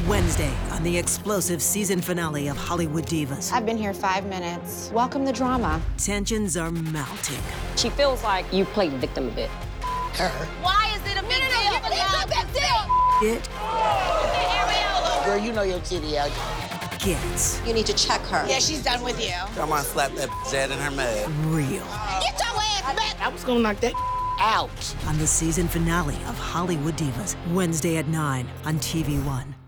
Wednesday on the explosive season finale of Hollywood Divas. I've been here 5 minutes. Welcome the drama. Tensions are mounting. She feels like you played victim a bit. Her. Why is it a big deal? It's a big deal! It Girl, you know your titty out. gets You need to check her. Yeah, she's done with you. I'm gonna slap that dead in her mud. real. Get your ass back. I was gonna knock that out. On the season finale of Hollywood Divas, Wednesday at 9 on TV1.